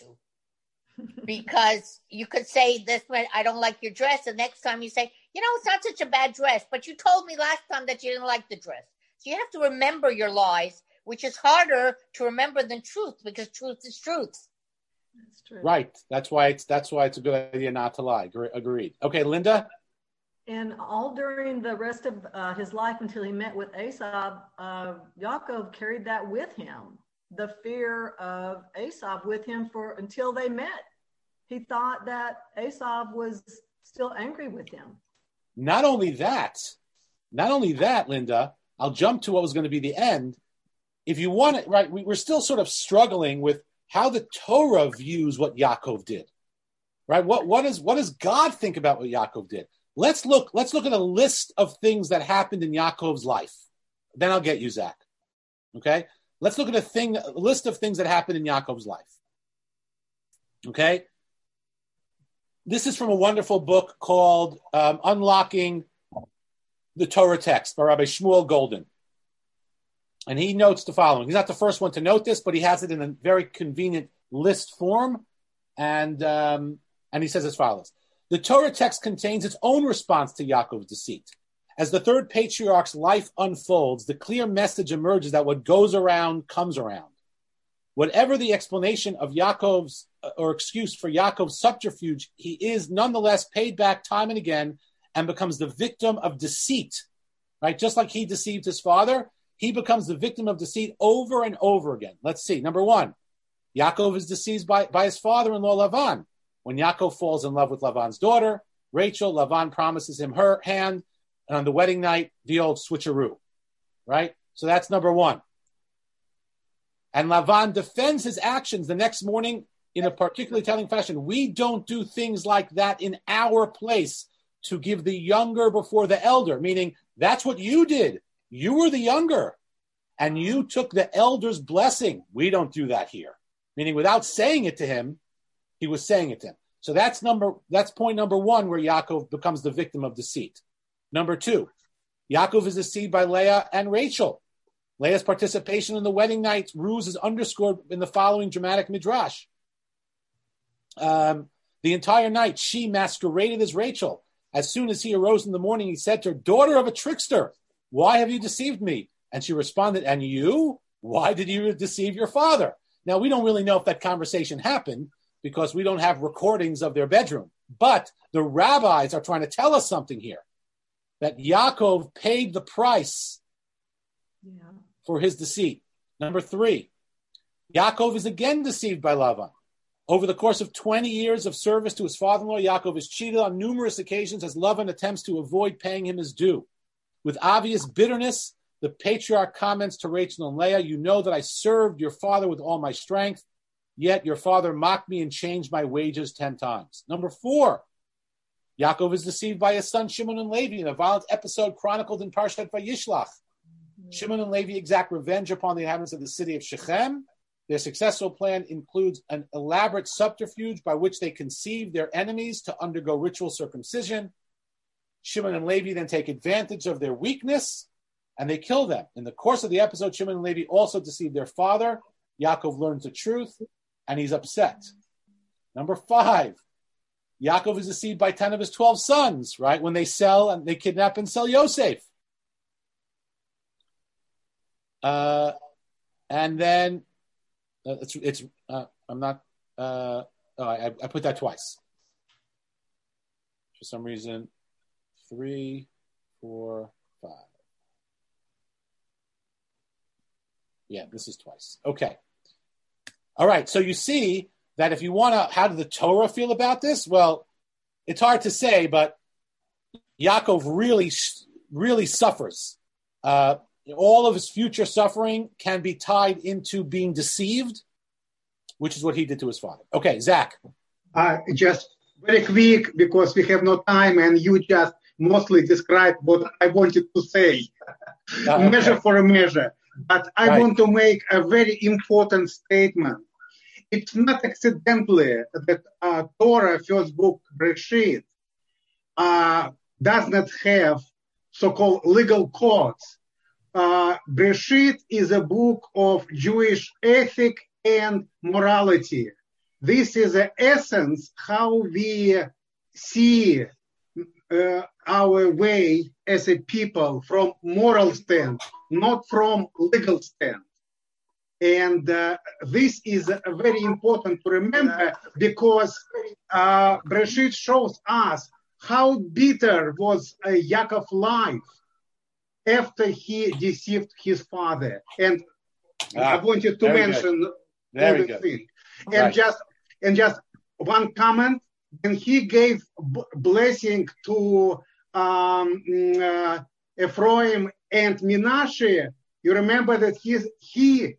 Because you could say this, I don't like your dress. The next time you say, you know, it's not such a bad dress, but you told me last time that you didn't like the dress. So you have to remember your lies, which is harder to remember than truth, because truth is truth. That's true. Right. That's why it's that's why it's a good idea not to lie. Agreed. Okay, Linda? And all during the rest of uh, his life until he met with Esav, uh, Yaakov carried that with him, the fear of Esav with him for until they met. He thought that Esav was still angry with him. Not only that, not only that, Linda, I'll jump to what was going to be the end. If you want it, right, we, we're still sort of struggling with how the Torah views what Yaakov did, right? What, what, is, what does God think about what Yaakov did? Let's look, let's look at a list of things that happened in Yaakov's life. Then I'll get you, Zach. Okay? Let's look at a thing, a list of things that happened in Yaakov's life. Okay? This is from a wonderful book called um, Unlocking the Torah Text by Rabbi Shmuel Golden. And he notes the following. He's not the first one to note this, but he has it in a very convenient list form. And, um, and he says as follows. The Torah text contains its own response to Yaakov's deceit. As the third patriarch's life unfolds, the clear message emerges that what goes around comes around. Whatever the explanation of Yaakov's, or excuse for Yaakov's subterfuge, he is nonetheless paid back time and again and becomes the victim of deceit, right? Just like he deceived his father, he becomes the victim of deceit over and over again. Let's see. Number one, Yaakov is deceived by, by his father-in-law, Lavan. When Yaakov falls in love with Lavan's daughter, Rachel, Lavan promises him her hand, and on the wedding night, the old switcheroo, right? So that's number one. And Lavan defends his actions the next morning in a particularly telling fashion. We don't do things like that in our place to give the younger before the elder, meaning that's what you did. You were the younger, and you took the elder's blessing. We don't do that here, meaning without saying it to him, he was saying it to him. So that's number. That's point number one, where Yaakov becomes the victim of deceit. Number two, Yaakov is deceived by Leah and Rachel. Leah's participation in the wedding night ruse is underscored in the following dramatic midrash. Um, the entire night, she masqueraded as Rachel. As soon as he arose in the morning, he said to her, "Daughter of a trickster, why have you deceived me?" And she responded, "And you? Why did you deceive your father?" Now, we don't really know if that conversation happened, because we don't have recordings of their bedroom. But the rabbis are trying to tell us something here, that Yaakov paid the price yeah. for his deceit. Number three, Yaakov is again deceived by Lavan. Over the course of twenty years of service to his father-in-law, Yaakov is cheated on numerous occasions as Lavan attempts to avoid paying him his due. With obvious bitterness, the patriarch comments to Rachel and Leah, "You know that I served your father with all my strength, yet your father mocked me and changed my wages ten times." Number four, Yaakov is deceived by his son Shimon and Levi in a violent episode chronicled in Parshat Vayishlach. Mm-hmm. Shimon and Levi exact revenge upon the inhabitants of the city of Shechem. Their successful plan includes an elaborate subterfuge by which they conceive their enemies to undergo ritual circumcision. Shimon and Levi then take advantage of their weakness and they kill them. In the course of the episode, Shimon and Levi also deceive their father. Yaakov learns the truth and he's upset. Number five, Yaakov is deceived by ten of his twelve sons, right? When they sell and they kidnap and sell Yosef. Uh, and then uh, it's, it's uh, I'm not, uh, oh, I, I put that twice. For some reason, three, four, five. Yeah, this is twice. Okay. All right. So you see that if you want to, how did the Torah feel about this? Well, it's hard to say, but Yaakov really, really suffers. Uh, all of his future suffering can be tied into being deceived, which is what he did to his father. Okay, Zach. Uh, just very quick, because we have no time, and you just mostly described what I wanted to say. Uh, okay. Measure for a measure. But I right. want to make a very important statement. It's not accidentally that uh, Torah, first book, Bereshit, uh, does not have so-called legal codes. Uh, Bereshit is a book of Jewish ethic and morality. This is the essence how we see uh, our way as a people from moral stand, not from legal stand. And uh, this is uh, very important to remember, because uh, Bereshit shows us how bitter was uh, Yaakov's life after he deceived his father. And ah, I wanted to mention everything. And right. just and just one comment. When he gave b- blessing to um, uh, Ephraim and Menashe, you remember that he he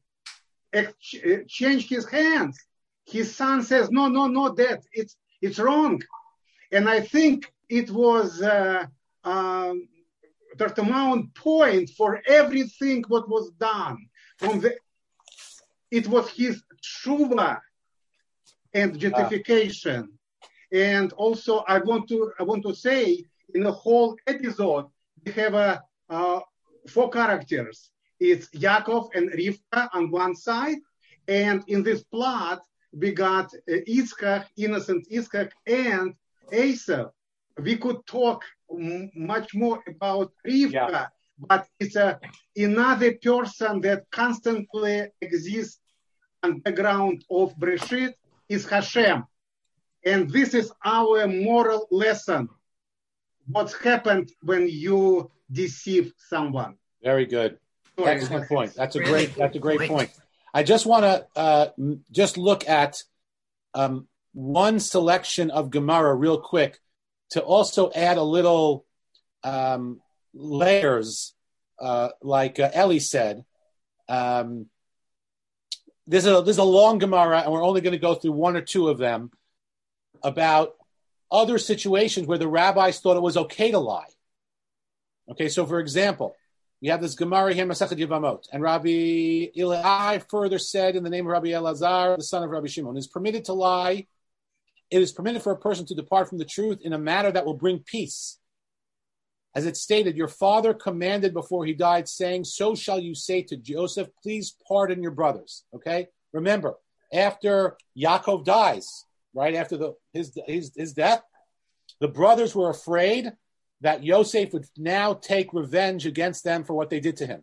changed his hands. His son says, "No, no, no, Dad, it's it's wrong." And I think it was uh, um, the amount point for everything what was done. From the, it was his tshuva and justification. Ah. And also, I want to I want to say, in the whole episode, we have a uh, four characters. It's Yaakov and Rivka on one side, and in this plot, we got uh, Yitzchak, innocent Yitzchak, and Esau. We could talk m- much more about Rivka, yeah. but it's a, another person that constantly exists on the background of Bereshit is Hashem. And this is our moral lesson. What's happened when you deceive someone? Very good. Excellent point. That's a great. That's a great point. I just want to uh, just look at um, one selection of Gemara real quick to also add a little um, layers, uh, like uh, Ellie said. Um, there's a there's a long Gemara, and we're only going to go through one or two of them about other situations where the rabbis thought it was okay to lie. Okay, so for example, we have this Gemara here, Masechet Yevamot, and Rabbi Ilai further said in the name of Rabbi Elazar, the son of Rabbi Shimon, it is permitted to lie. It is permitted for a person to depart from the truth in a manner that will bring peace. As it stated, your father commanded before he died, saying, so shall you say to Joseph, please pardon your brothers. Okay? Remember, after Yaakov dies, right after the his, his, his death, the brothers were afraid that Yosef would now take revenge against them for what they did to him.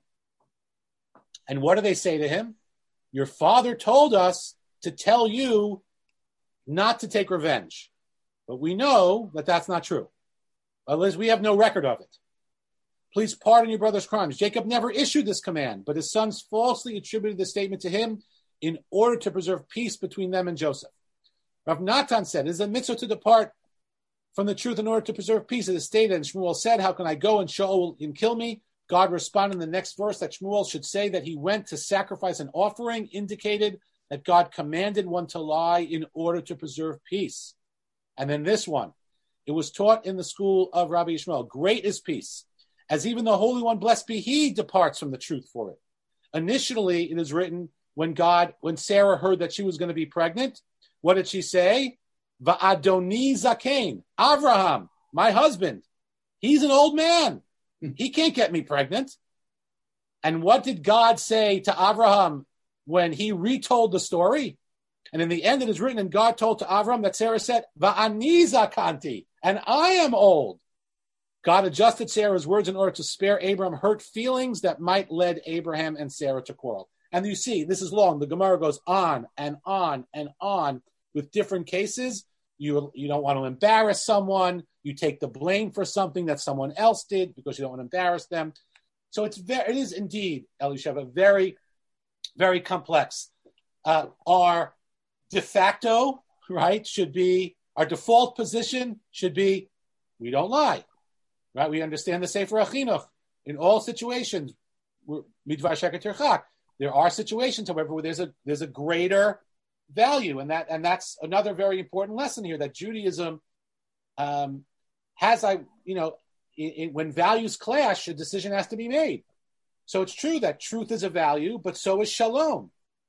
And what do they say to him? Your father told us to tell you not to take revenge. But we know that that's not true. At least we have no record of it. Please pardon your brother's crimes. Jacob never issued this command, but his sons falsely attributed the statement to him. in order to preserve peace between them and Joseph. Rav Natan said, it is a mitzvah to depart from the truth in order to preserve peace. It is stated, and Shmuel said, how can I go and Shaul can kill me? God responded in the next verse that Shmuel should say that he went to sacrifice an offering, indicated that God commanded one to lie in order to preserve peace. And then this one, it was taught in the school of Rabbi Yishmael, great is peace, as even the Holy One, blessed be he, departs from the truth for it. Initially, it is written, when God, when Sarah heard that she was going to be pregnant, what did she say? Va'adoni zakein, Avraham, my husband, he's an old man. He can't get me pregnant. And what did God say to Avraham when he retold the story? And in the end, it is written, and God told to Avraham that Sarah said, Va'ani zakanti, and I am old. God adjusted Sarah's words in order to spare Abraham hurt feelings that might lead Abraham and Sarah to quarrel. And you see, this is long. The Gemara goes on and on and on with different cases. You, you don't want to embarrass someone. You take the blame for something that someone else did because you don't want to embarrass them. So it's very, it is indeed, Elisheva, very, very complex. Uh, our de facto, right, should be, our default position should be, we don't lie, right? We understand the Sefer HaChinuch. In all situations, midvar sheker tirchak. There are situations, however, where there's a there's a greater value, and that and that's another very important lesson here, that Judaism um, has, I you know, in, in, when values clash, a decision has to be made. So it's true that truth is a value, but so is shalom,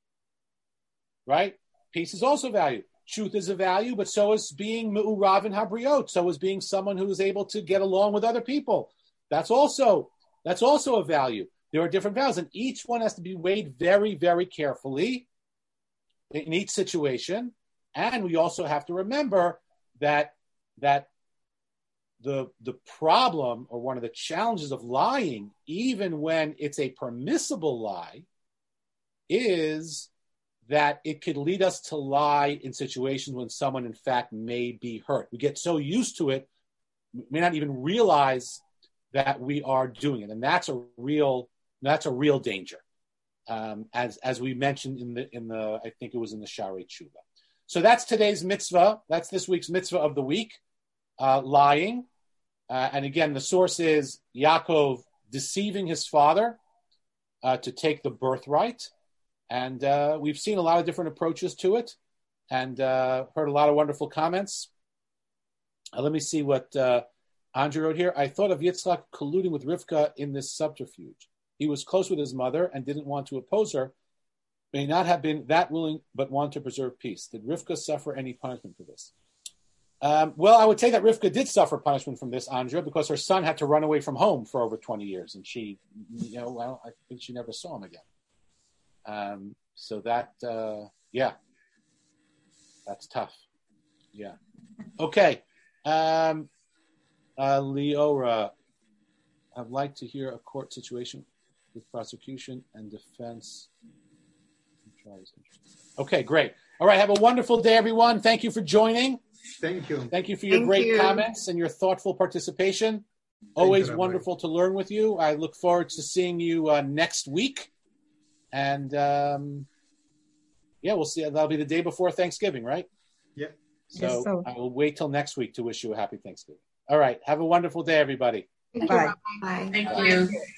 right? Peace is also value. Truth is a value, but so is being me'urav in habriot. So is being someone who is able to get along with other people. That's also that's also a value. There are different values, and each one has to be weighed very, very carefully in each situation. And we also have to remember that that the the problem, or one of the challenges of lying, even when it's a permissible lie, is that it could lead us to lie in situations when someone, in fact, may be hurt. We get so used to it, we may not even realize that we are doing it, and that's a real that's a real danger. Um, as as we mentioned in the in the I think it was in the Sharei Tshuva. So that's today's mitzvah. That's this week's mitzvah of the week, uh, lying. Uh, and again, the source is Yaakov deceiving his father uh, to take the birthright. And uh, we've seen a lot of different approaches to it, and uh, heard a lot of wonderful comments. Uh, let me see what uh, Andrew wrote here. I thought of Yitzchak colluding with Rivka in this subterfuge. He was close with his mother and didn't want to oppose her, may not have been that willing, but wanted to preserve peace. Did Rivka suffer any punishment for this? Um, well, I would say that Rivka did suffer punishment from this, Andrea, because her son had to run away from home for over twenty years, and she, you know, well, I think she never saw him again. Um, so that, uh, yeah, that's tough. Yeah. Okay. Um, uh, Leora, I'd like to hear a court situation with prosecution and defense. Okay, great. All right. Have a wonderful day, everyone. Thank you for joining. Thank you. Thank you for your Thank great you. comments and your thoughtful participation. Always wonderful to learn with you. I look forward to seeing you uh, next week. And um, yeah, we'll see. That'll be the day before Thanksgiving, right? Yeah. So, Yes, so. I will wait till next week to wish you a happy Thanksgiving. All right. Have a wonderful day, everybody. Thank you. Bye. Thank you.